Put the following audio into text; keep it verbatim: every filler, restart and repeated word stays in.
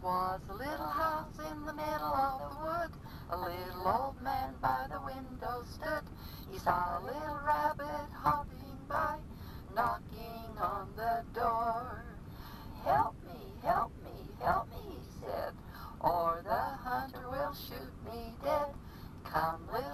was a little house in the middle of the wood. A little old man by the window stood. He saw a little rabbit hopping by, knocking on the door. Help me, help me, help me, he said, or the hunter will shoot me dead. Come, little